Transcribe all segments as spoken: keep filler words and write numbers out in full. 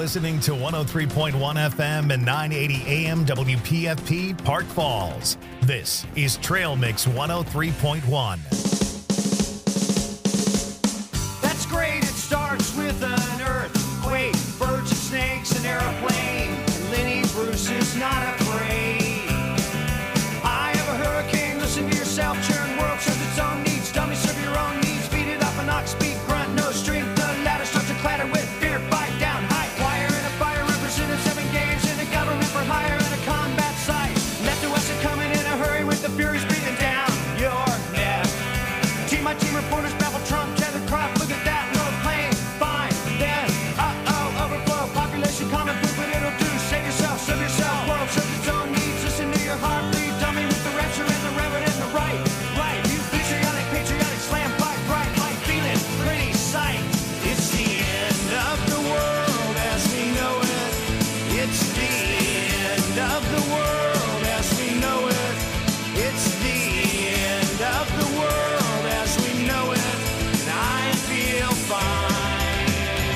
listening to one oh three point one F M and nine eighty A M W P F P Park Falls. This is Trail Mix one oh three point one. That's great. It starts with an earthquake, birds and snakes, an airplane. And Lenny Bruce is not afraid. I have a hurricane. Listen to yourself. Churn world serves its own needs. Dummy serve your own needs. Beat it up an ox speed grunt. No strength. The ladder starts to clatter with fear. Fight down. High wire in a fire. Represented seven games in a government for hire and a combat site. Left to west are coming in a hurry with the furies breathing down your neck. Team my team reporters babble Trump. Tether crop. Look at that. No pain. Fine. Then. Uh-oh. Overflow. Population common food. But it'll do. Save yourself. Serve yourself. World serves its own needs. Listen to your heartbeat. Dummy with the rapture and the reverend and the right. Right. You patriotic, patriotic slam fight. Bright light. Feeling pretty sight. It's the end of the world as we know it. It's the end of the world as we know it. It's the end of the world as we know it. And I feel fine.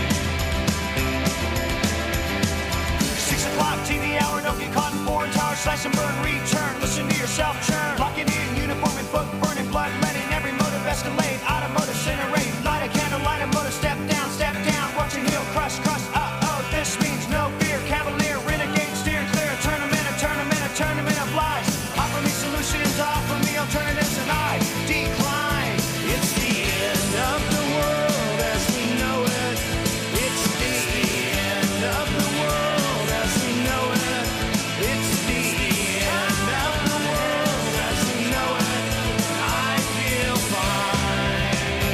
Six o'clock T V hour. Don't get caught in foreign tower. Slice and burn. Return. Listen to yourself churn. Lock it in. Uniform and book. Burning blood. Letting every motive escalate. Automotive incinerate. Light a candle. Light a motor. Step down. Step down. Watching heel. Crush. Crush. Uh-oh. This means no fear. Cavalier. Renegade. Steer clear. Tournament. A tournament. A tournament of lies. Offer me solutions. Offer me alternatives. And I decline. It's the end of the world as we know it. It's the end of the world as we know it. It's the end of the world as we know it. And I feel fine.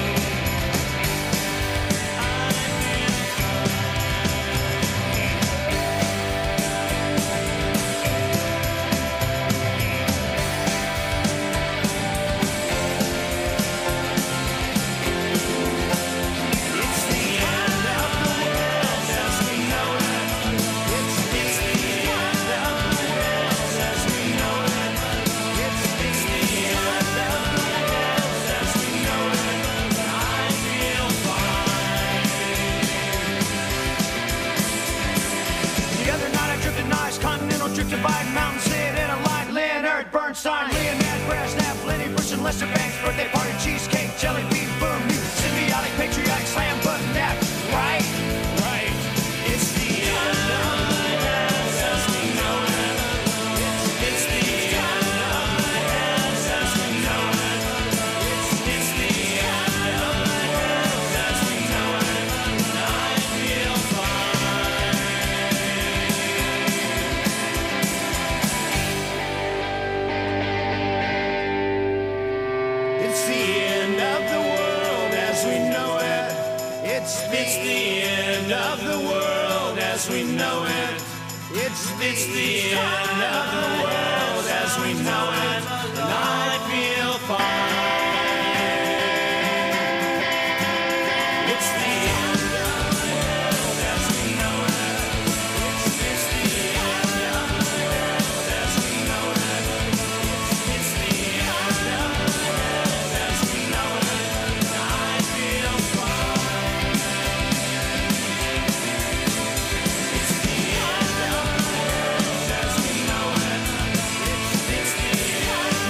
It's the end of the world as we know it. It's the end of the world as we know it. It's the end of the world as we know it. And I feel fine. The other night I drifted nice, continental drift divide, mountain sit in a line, Leonard Bernstein, Leonard Brezhnev, Lenny Bruce and Lester Banks, birthday party, cheesecake, jelly bean, boom, you symbiotic, patriotic, slam button, that, right, right, it's the end of the world as we know it. It's the end of the world as we know it. It's, it's the end of the world as we know it. And I feel fine. It's the end of the world as we know it. It's, it's the end of the world as we know it. It's, it's the end of the world as we know it. And I feel fine. It's the end of the world as we know it. It's, it's the end of the world as we know it. It's, it's the end of the world as we know it. And I feel fine. It's the end of the world as we know it. It's, it's the end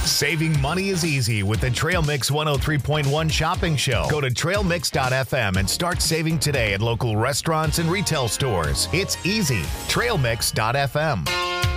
Saving money is easy with the Trail Mix one oh three point one shopping show. Go to trail mix dot f m and start saving today at local restaurants and retail stores. It's easy. trail mix dot f m.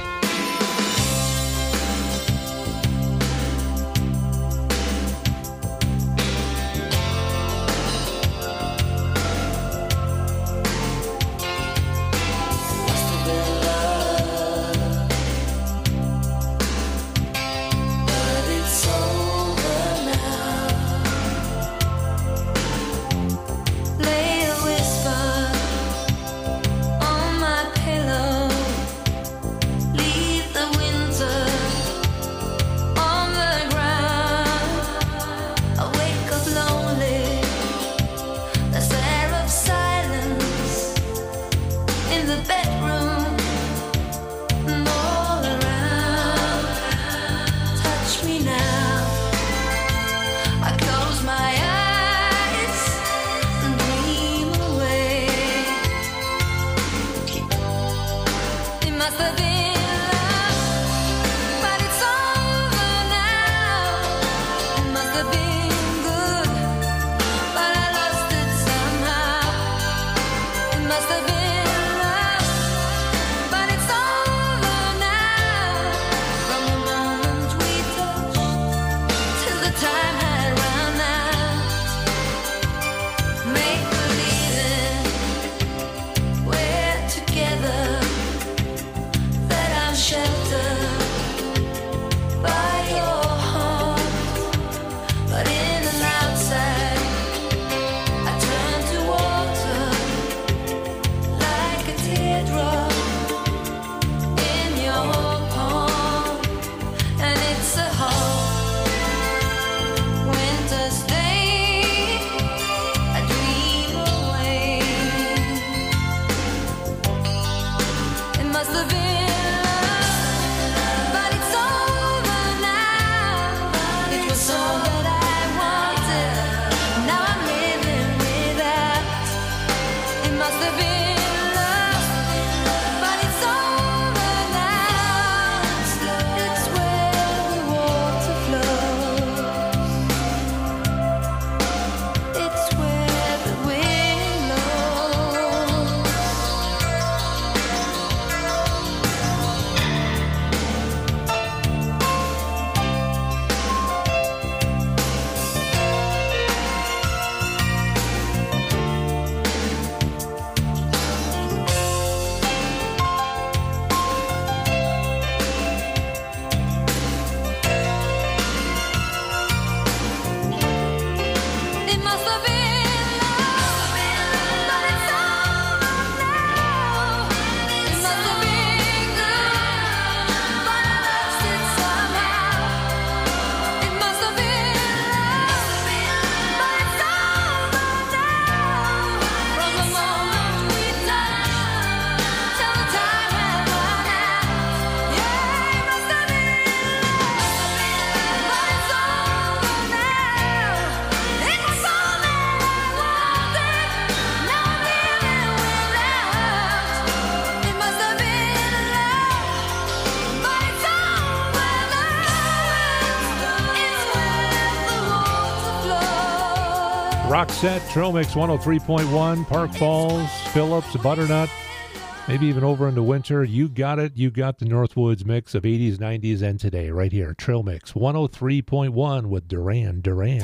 Roxette, Trail Mix one oh three point one, Park Falls, Phillips, Butternut, maybe even over into winter. You got it. You got the Northwoods mix of eighties, nineties, and today right here. Trail Mix one oh three point one with Duran Duran.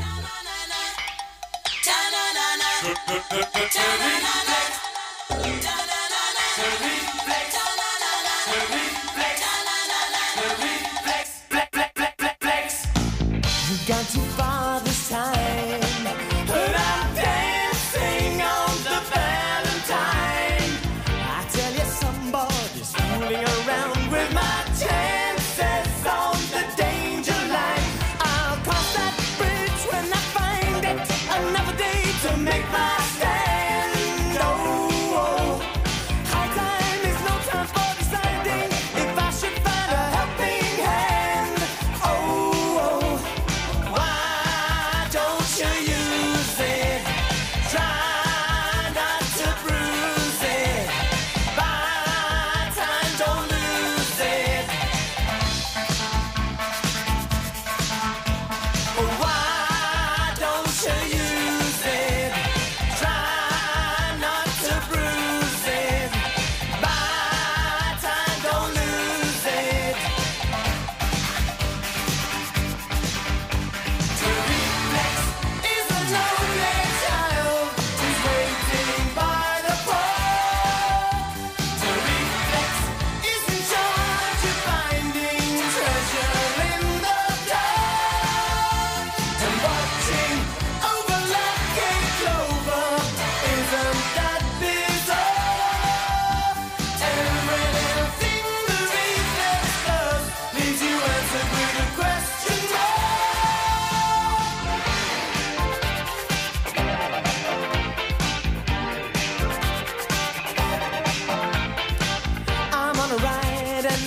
You've gone too far this time. I'm dancing on the Valentine. I tell you, somebody's fooling around with my chances on the danger line. I'll cross that bridge when I find it. Another day to make my stand. Oh, oh. High time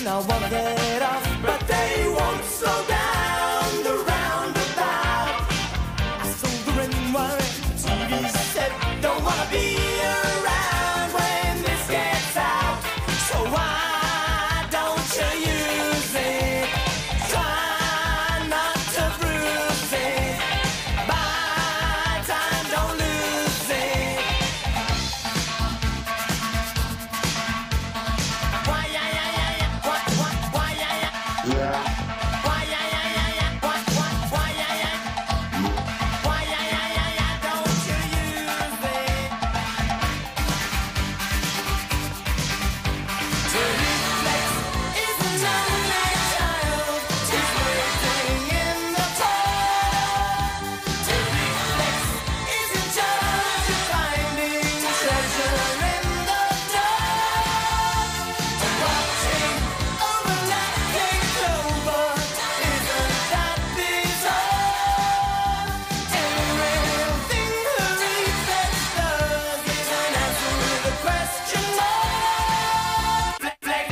and I wanna get off, but they won't slow down the roundabout. I sold the ring wire, the T V said, don't wanna be around when this gets out. So why don't you use it? Try not to bruise it. Buy time, don't lose it. Why, yeah, yeah, yeah, yeah. What, what, why, yeah, yeah. Why, yeah, yeah, yeah, yeah. What, what, why, yeah, yeah. Why, yeah, yeah, yeah, yeah. Don't you use it. To reflex is a lonely child. He's waiting in the cold. To reflex is in charge of finding treasure in the dark. To watching overlapping clover, isn't that bizarre? Everything the reflex does is an answer to the question mark. Flex, flex.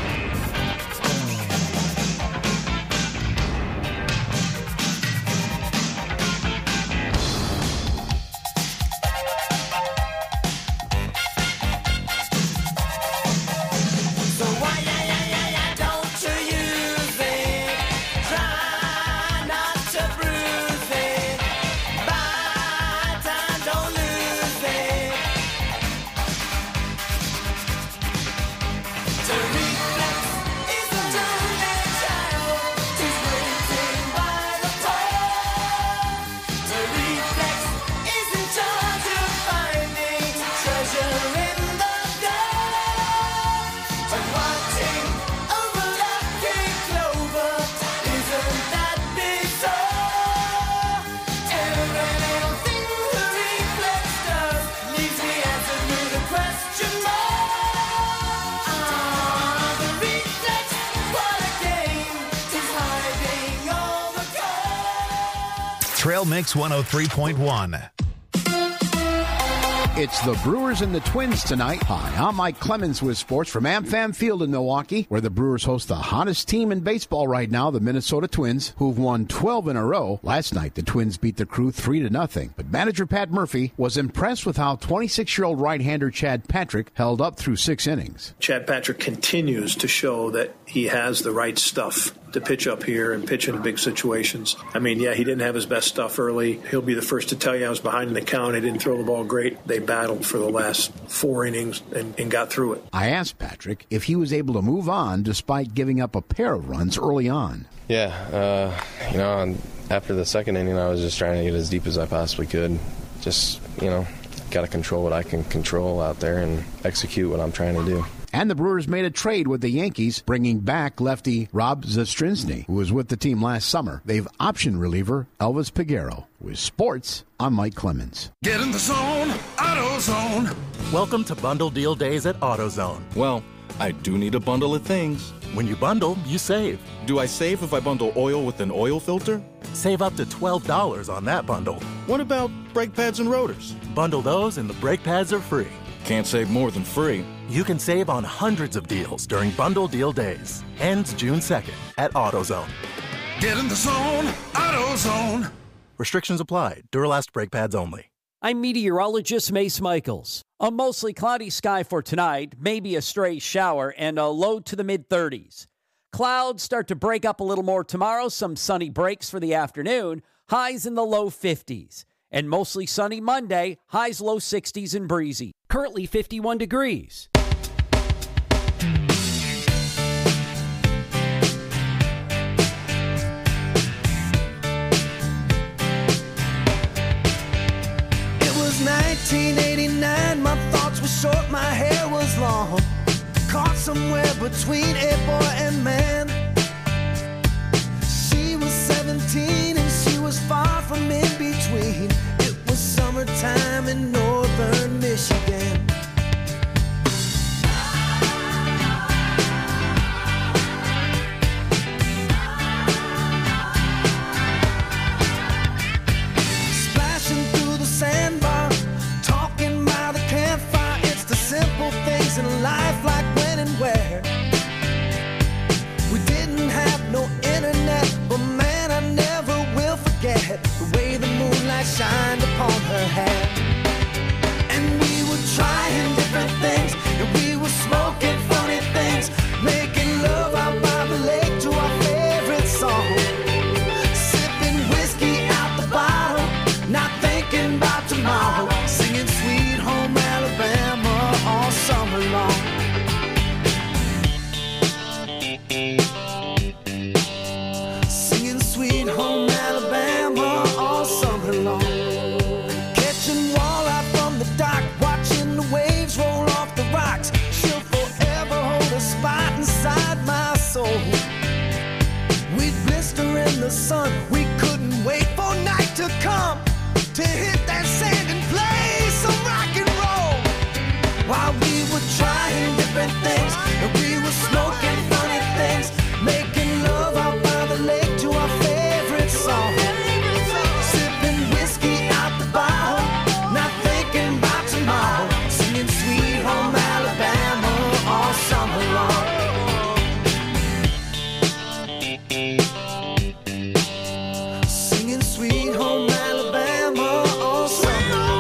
So why, yeah, yeah, yeah, yeah, don't you use it? Try not to bruise it. Buy time, don't lose it. To reflex is a lonely child. He's waiting by the pole. To reflex is in charge of finding treasure in the dark. And watching overlapping clover, isn't that bizarre? Every little thing the reflex does leaves the answer to the question mark. Ah, the reflex, what a game! He's hiding all the gold. Trail Mix one oh three point one. It's the Brewers and the Twins tonight. Hi, I'm Mike Clemens with sports from AmFam Field in Milwaukee, where the Brewers host the hottest team in baseball right now, the Minnesota Twins, who've won twelve in a row. Last night, the Twins beat the Crew three to nothing. But manager Pat Murphy was impressed with how twenty-six-year-old right-hander Chad Patrick held up through six innings. Chad Patrick continues to show that he has the right stuff to pitch up here and pitch in big situations. I mean, yeah, he didn't have his best stuff early. He'll be the first to tell you I was behind in the count. I didn't throw the ball great. They battled for the last four innings and, and got through it. I asked Patrick if he was able to move on despite giving up a pair of runs early on. Yeah, uh, you know, and after the second inning, I was just trying to get as deep as I possibly could. Just, you know, got to control what I can control out there and execute what I'm trying to do. And the Brewers made a trade with the Yankees, bringing back lefty Rob Zastrinsky, who was with the team last summer. They've optioned reliever Elvis Peguero. With sports, I'm Mike Clemens. Get in the zone, AutoZone. Welcome to Bundle Deal Days at AutoZone. Well, I do need a bundle of things. When you bundle, you save. Do I save if I bundle oil with an oil filter? Save up to twelve dollars on that bundle. What about brake pads and rotors? Bundle those and the brake pads are free. Can't save more than free. You can save on hundreds of deals during Bundle Deal Days. Ends June second at AutoZone. Get in the zone, AutoZone. Restrictions apply. Duralast brake pads only. I'm meteorologist Mace Michaels. A mostly cloudy sky for tonight, maybe a stray shower, and a low to the mid-thirties. Clouds start to break up a little more tomorrow. Some sunny breaks for the afternoon. Highs in the low fifties. And mostly sunny Monday. Highs low sixties and breezy. Currently fifty-one degrees. nineteen eighty-nine, my thoughts were short, my hair was long. Caught somewhere between a boy and man. She was seventeen and she was far from in between. It was summertime in northern Michigan. Splashing through the sandbar, talking by the campfire. It's the simple things in life, like when and where. the sun. We couldn't wait for night to come to hit that sand and play some rock and roll. While we were trying different things, and we were smoking funny things, making love out by the lake to our favorite song. Sipping whiskey out the bottle, not thinking about tomorrow, singing Sweet Home Alabama all summer long. Singing Sweet Home Alabama all summer long.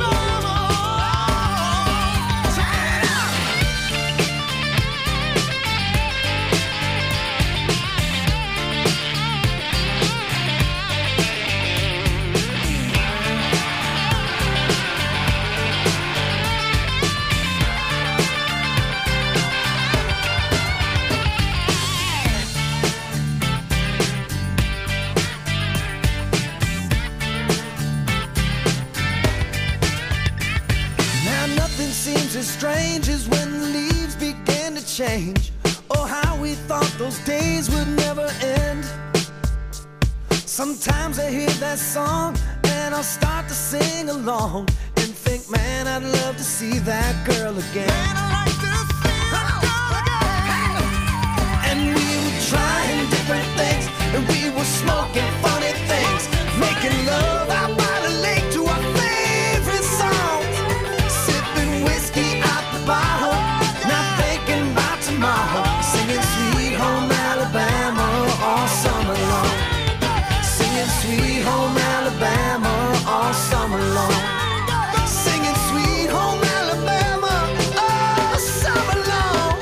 Now nothing seems as strange as when the leaves begin to change. Oh, how we thought those days would never end. Sometimes I hear that song and I'll start to sing along and think, man, I'd love to see that girl again. Man, I'd like to see that girl again. And we were trying different things, and we were smoking funny things, making love out by the lake to our favorite songs, sipping whiskey out the bottle, not thinking about tomorrow, singing Sweet Home Alabama all summer long. Singing Sweet Home Alabama all summer long. Singing Sweet Home Alabama all summer long.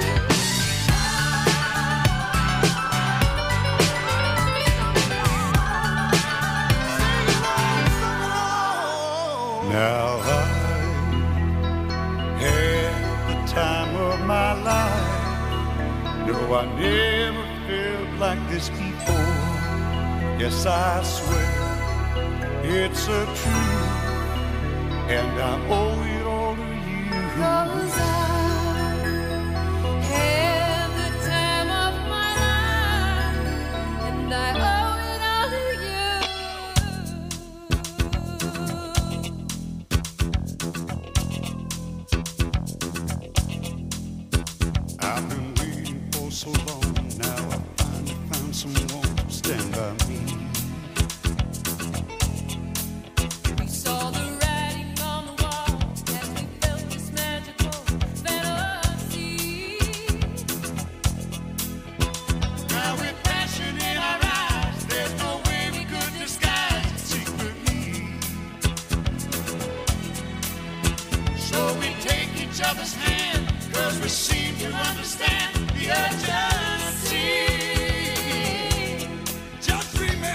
Now I had the time of my life. No, I never felt like this before. Yes, I swear it's a truth, and I owe it all to you. 'Cause I had the time of my life, and I owe it all to you. I've been waiting for so long. Now I finally found someone to stand by me. We saw the writing on the wall as we felt this magical fantasy. Now with passion in our eyes, there's no way we could disguise it secretly. So we take each other's hand, 'cause we seem to understand the urgency. Just remember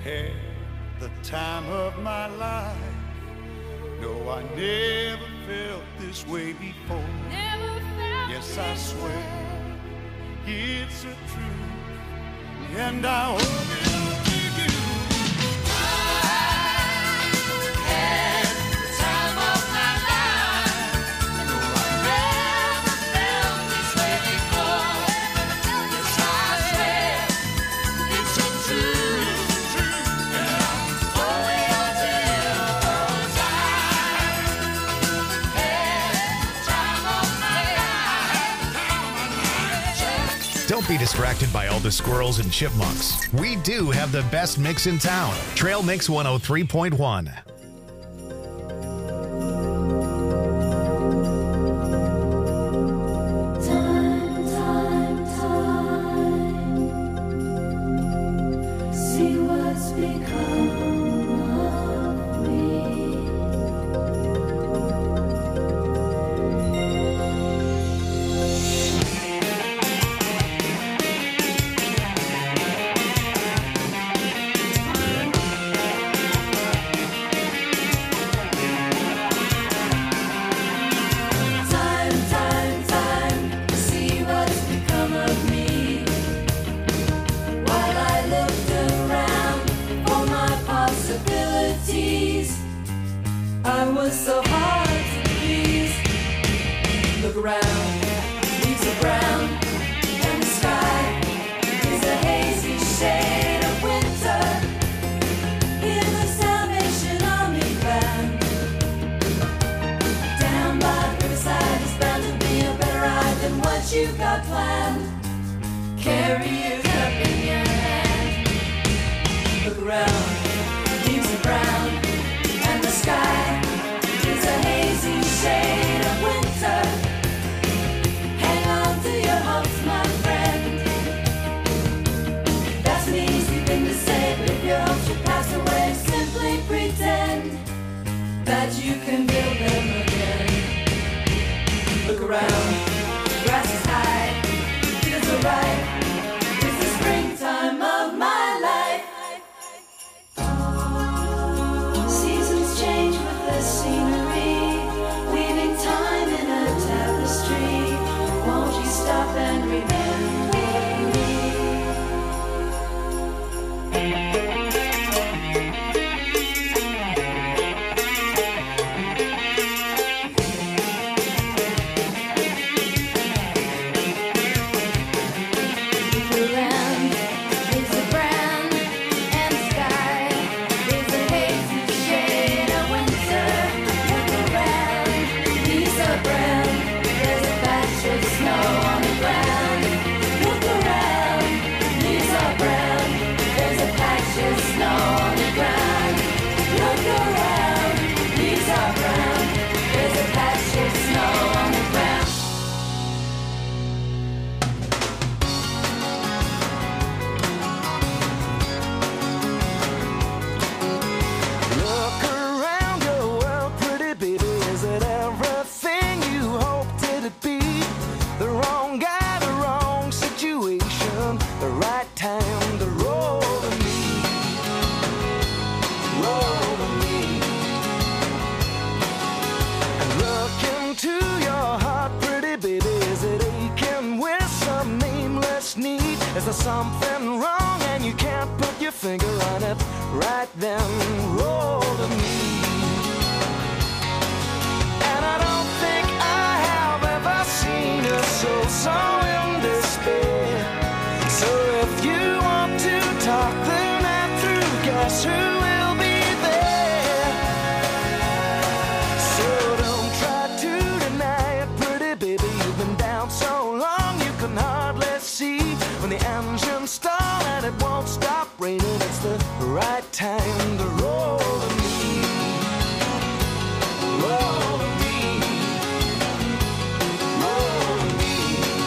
Had the time of my life. No, I never felt this way before. Never felt Yes, I swear it's a truth, and I owe it all to you. had the time of my life. No, I never felt this way before. Yes, I swear it's a truth, and I owe it all to you. 'Cause I had the time of my life. Don't be distracted by all the squirrels and chipmunks. We do have the best mix in town. Trail Mix one oh three point one. Time, time, time. See what's become of me. Time, time, time. See what's become of me. While I looked around for my possibilities, I was so hard to please. Look around, leaves are brown, and the sky is a hazy shade of winter. Hear the Salvation Army band. Down by the riverside is bound to be a better ride than what you got planned. Carry your cup in your hand. Look around, leaves are brown, and the sky is a hazy shade of winter. Hang on to your hopes, my friend. That's an easy thing to say, but if your hopes should pass away, simply pretend that you can build them again. Look around, grass is high, fields are ripe. It's the springtime of my life. Seasons change with the scenery, weaving time in a tapestry. Won't you stop and remember me? Around is a brown, and the sky is a hazy shade of winter. Look around, leaves are brown. There's a patch of snow on the ground. Look around, leaves are brown. There's a patch of snow on the ground. Look around, leaves are brown. There's a patch of snow on the ground. Look around your world, pretty baby. Is it everything you hoped it'd be? The wrong guy, the wrong situation, the right time to roll to me. Roll to me. And look into your heart, pretty baby. Is it aching with some nameless need? Is there something wrong and you can't put your finger on it? Right then, roll to me. And I don't think I have ever seen a soul so in despair. So if you want to talk the night through, guess who will be there? So don't try to deny it, pretty baby. You've been down so long you can hardly see. When the engine stall and it won't stop raining, it's the right time to roll to me. Roll to me. Roll to me.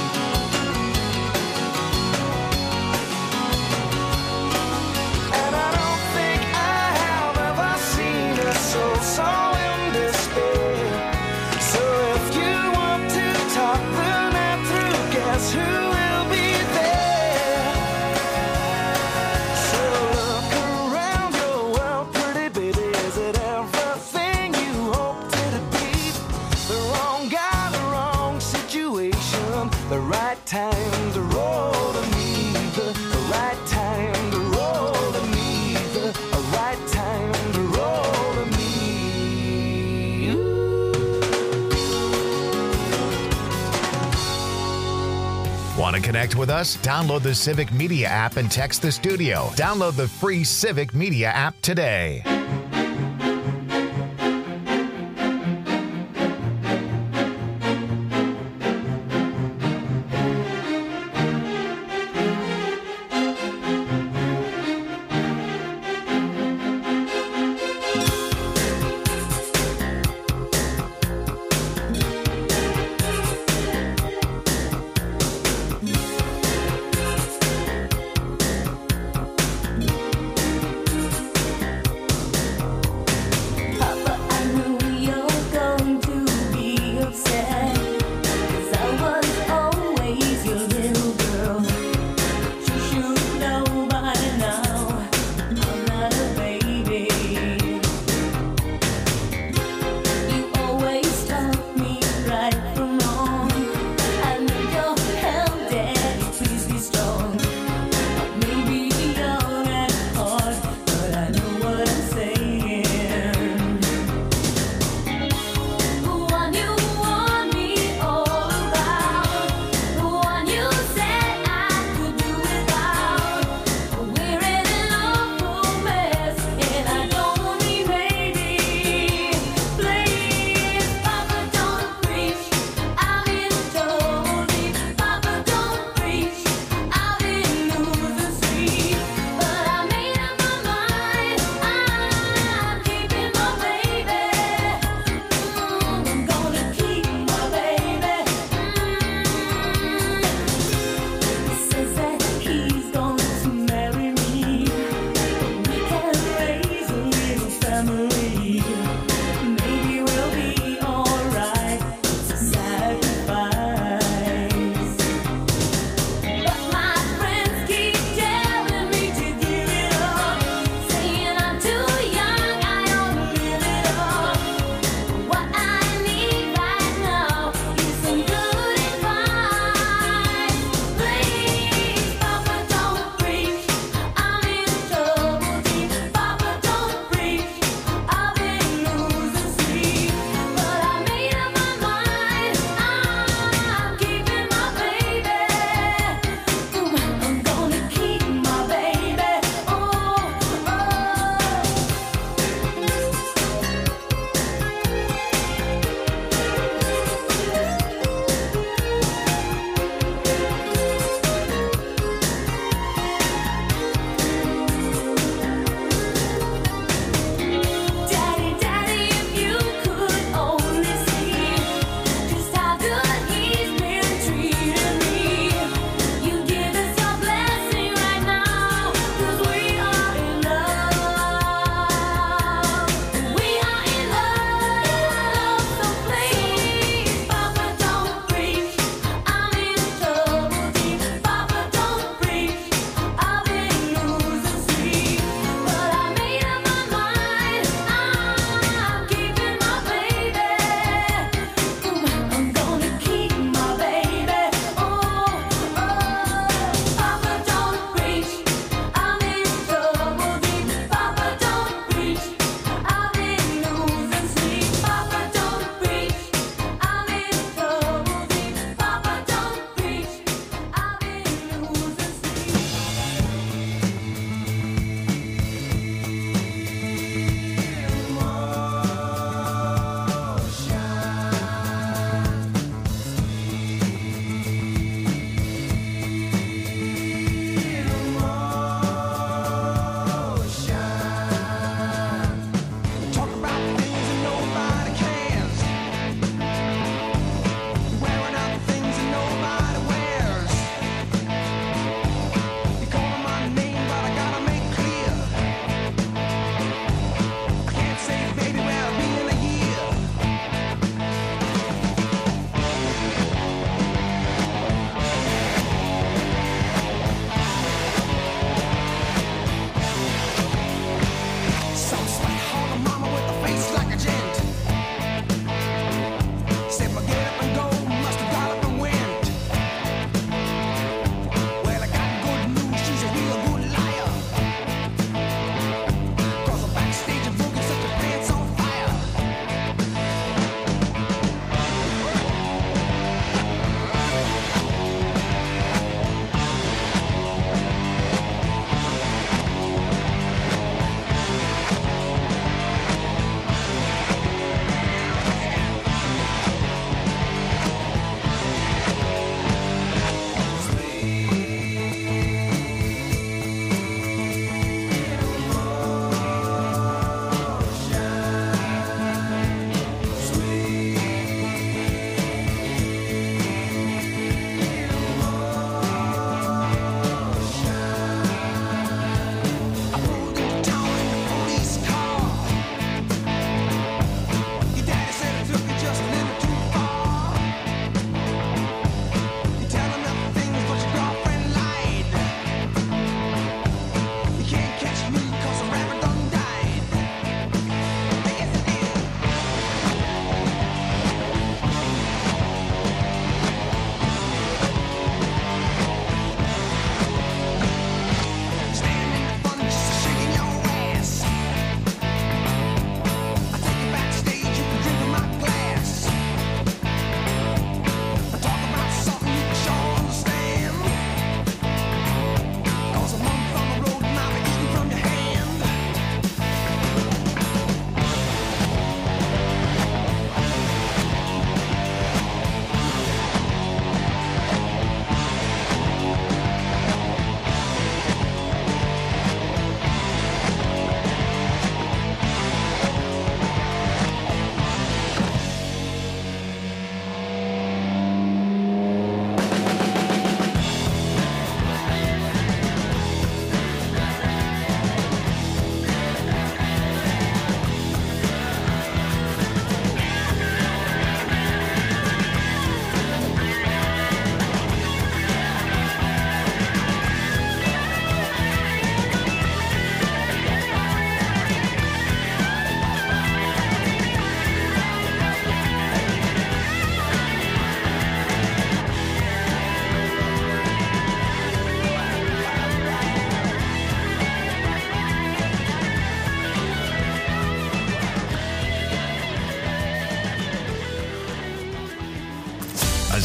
And I don't think I have ever seen a soul so in despair. So if you want to talk the night through, guess who will be there? So look around. connect with us? Download the Civic Media app and text the studio. Download the free Civic Media app today.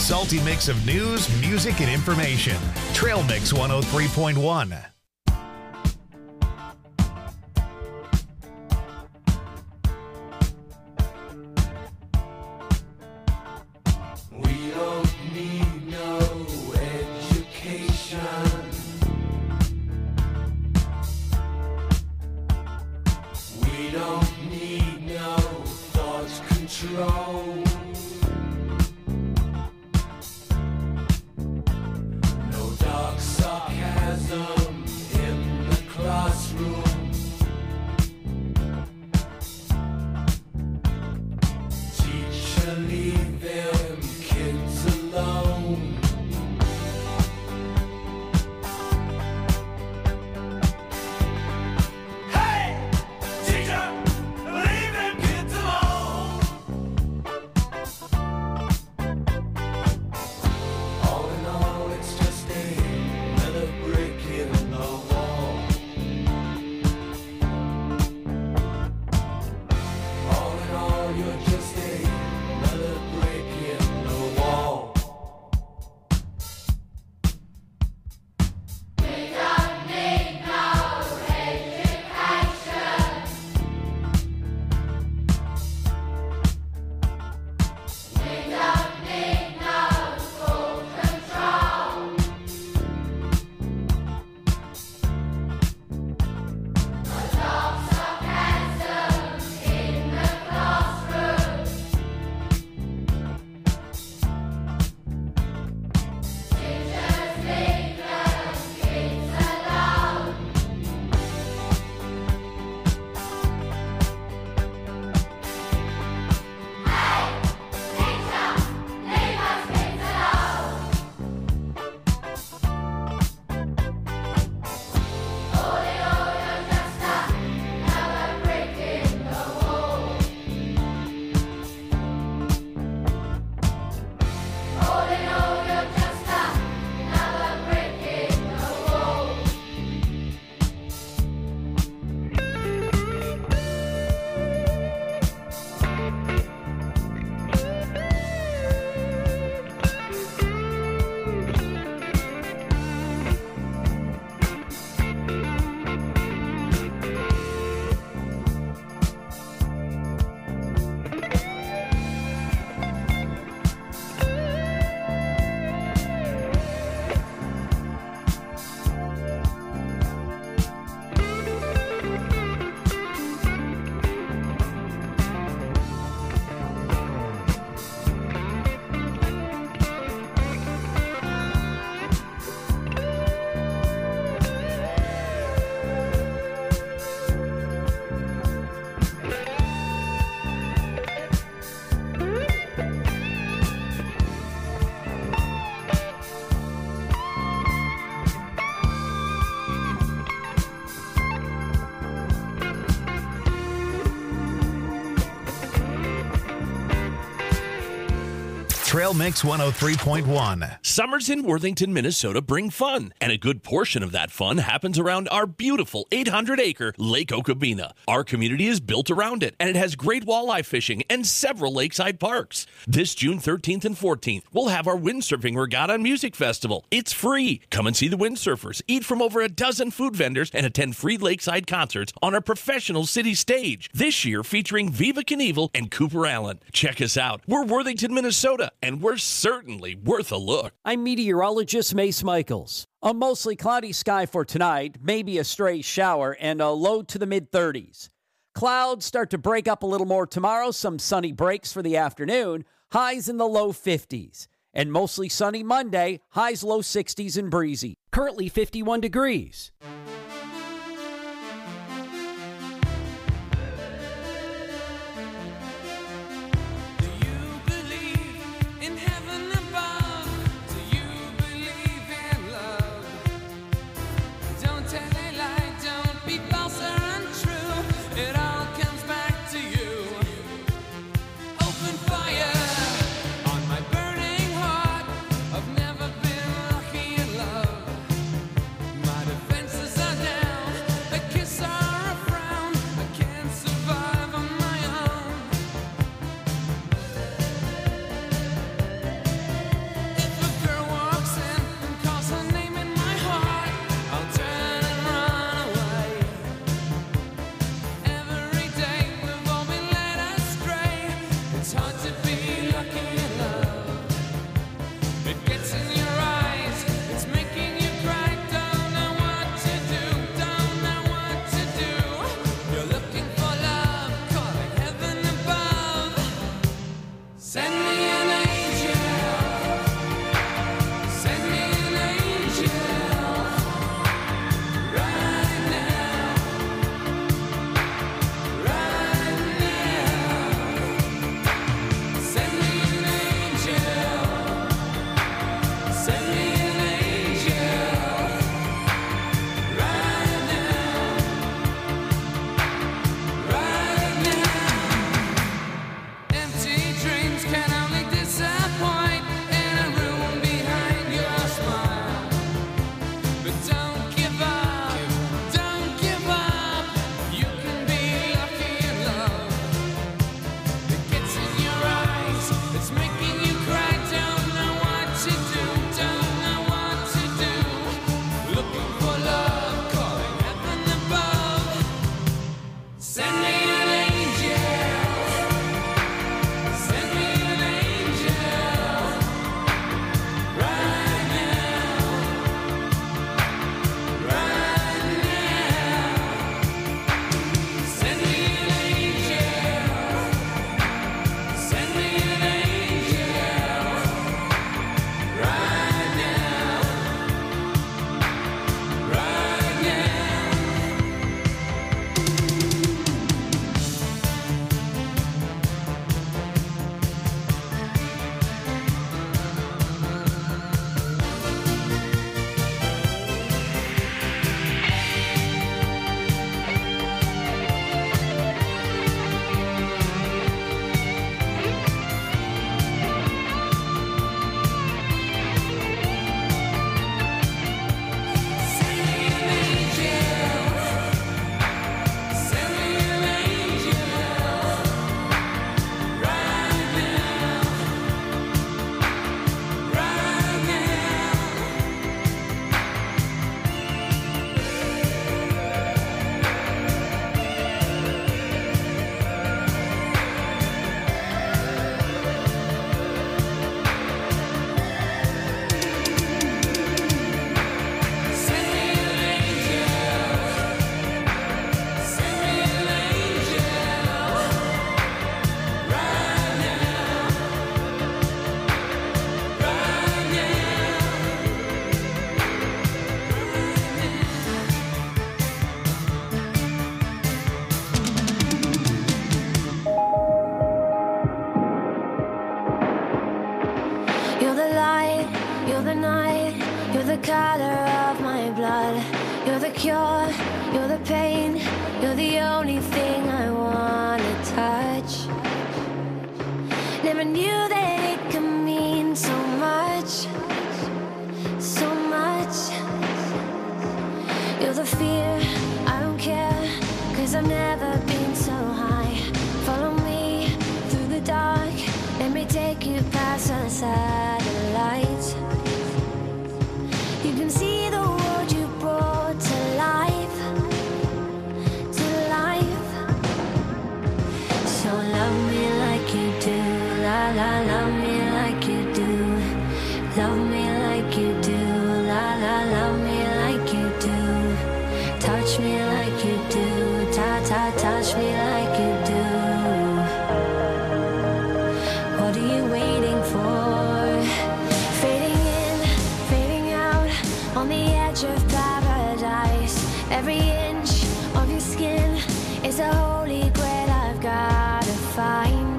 salty mix of news, music, and information. Trail Mix one oh three point one. We don't need no education. We don't need no thought control. No dark sarcasm in the classroom. Teacher, leave them kids alone. Hey, teacher, leave them kids alone. All in all, it's just another brick in the wall. All in all, you're just another brick in the wall. We don't need no education. We don't need no school control. No dark sarcasm in the classroom. Teachers, leave them kids alone. Hey, teacher, leave us kids alone. All in all, you're just another brick in the wall. All in all, you're just another brick in the wall. Trail Mix one oh three point one. Summers in Worthington, Minnesota bring fun, and a good portion of that fun happens around our beautiful eight hundred acre Lake Okabena. Our community is built around it, and it has great walleye fishing and several lakeside parks. This June thirteenth and fourteenth, we'll have our Windsurfing Regatta and Music Festival. It's free. Come and see the windsurfers, eat from over a dozen food vendors, and attend free lakeside concerts on our professional city stage. This year featuring Viva Knievel and Cooper Allen. Check us out. We're Worthington, Minnesota, and we're certainly worth a look. I'm meteorologist Mace Michaels. A mostly cloudy sky for tonight, maybe a stray shower, and a low to the mid thirties. Clouds start to break up a little more tomorrow, some sunny breaks for the afternoon, highs in the low fifties. And mostly sunny Monday, highs low sixties and breezy. Currently fifty-one degrees. In heaven above, do you believe in love? Don't tell a lie, don't be false or untrue. It all comes back to you. Open fire on my burning heart. I've never been lucky in love. My defenses are Send me an angel. Send me an angel. Right now. Right now. Send me an angel. Send me an angel. Right now. Right now. You're the light, you're the night, you're the color of my blood. You're the cure, you're the pain, you're the only thing I wanna touch. Never knew that it could mean so much, so much. You're the fear, I don't care, cause I've never been so high. Follow me through the dark, let me take you past the satellites. You can see the world you brought to life, to life. So love me like you do, la la, love me like you do. Love me like you do, la la, love me like you do. Touch me like you do, ta ta, touch me like you do. What are you waiting for? Fading in, fading out, on the edge of paradise. Every inch of your skin is a holy grail I've gotta find.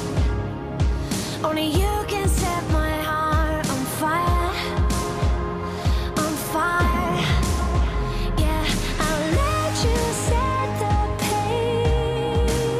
Only you can set my heart on fire, on fire. Yeah, I'll let you set the pace.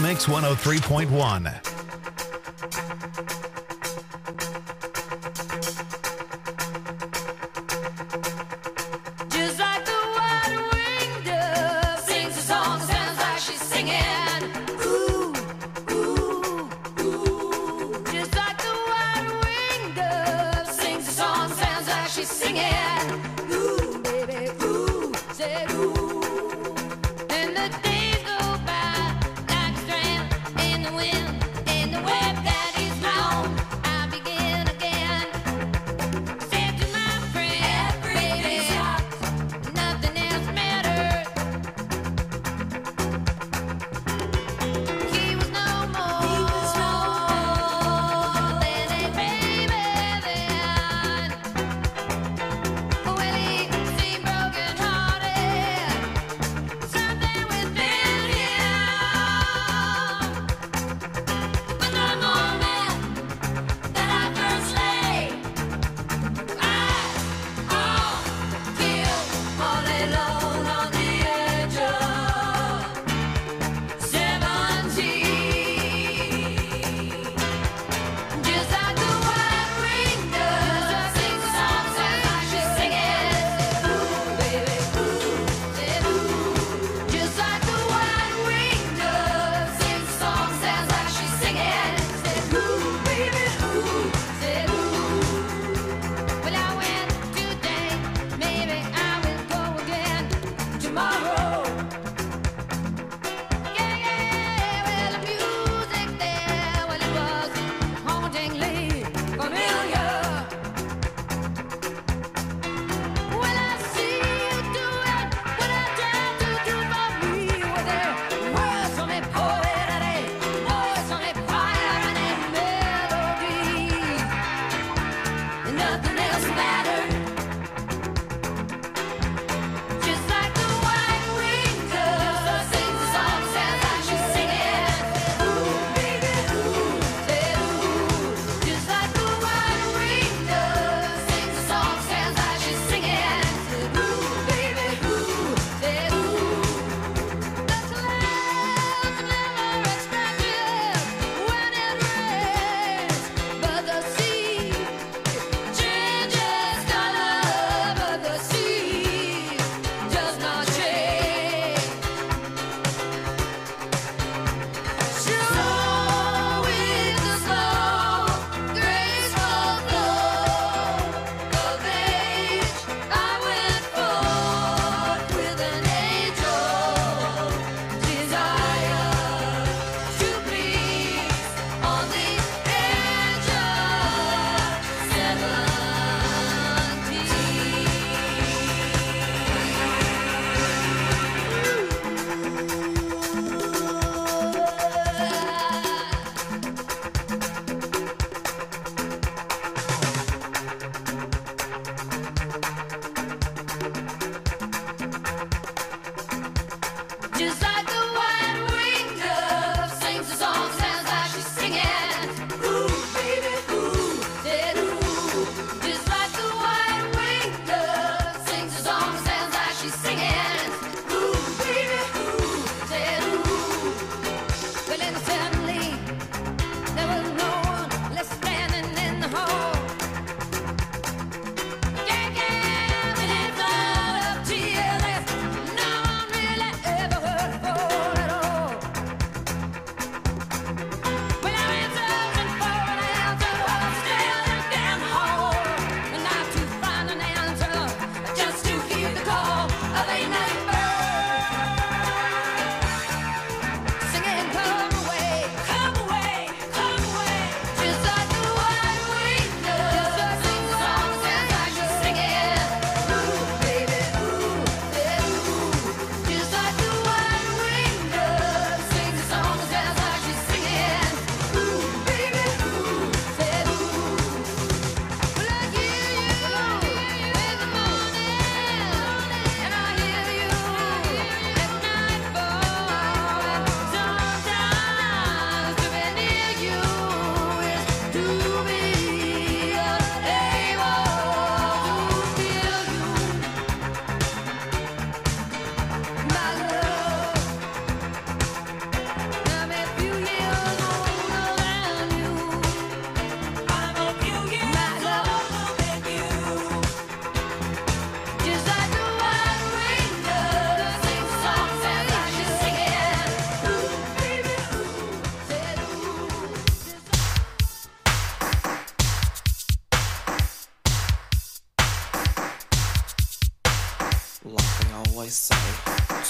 Mix one oh three point one. Just like the white-winged dove sings a song, sounds like she's singing. Ooh, ooh, ooh. Just like the white-winged dove sings a song, sounds like she's singing. Ooh, baby, ooh, said ooh. And the days go by like a strand in the wind.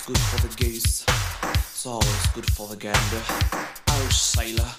good for the goose. It's always good for the gander. Oh, sailor.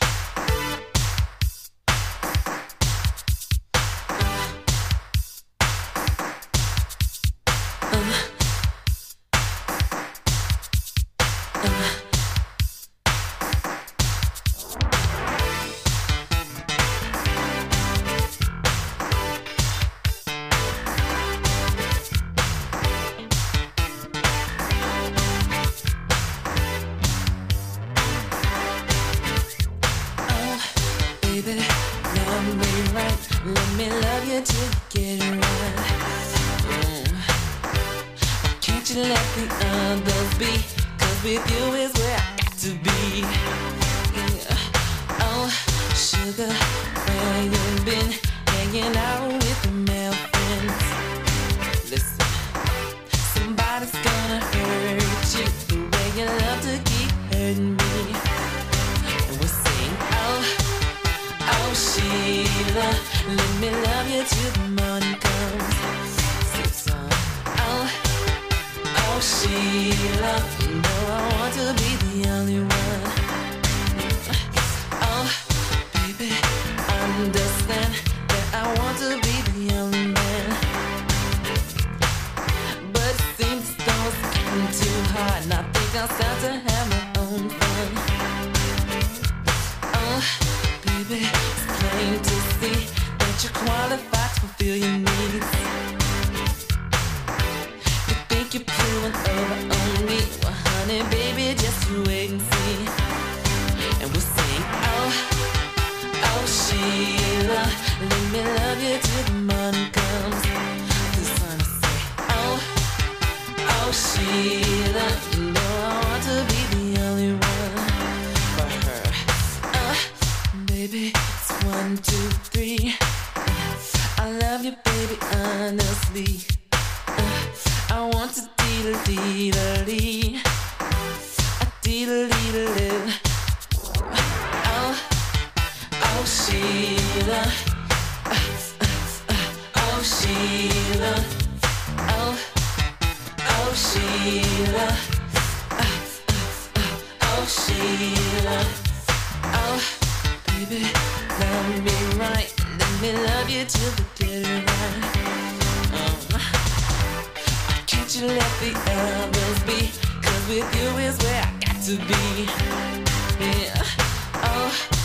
With you is where I got to be. Yeah. Oh.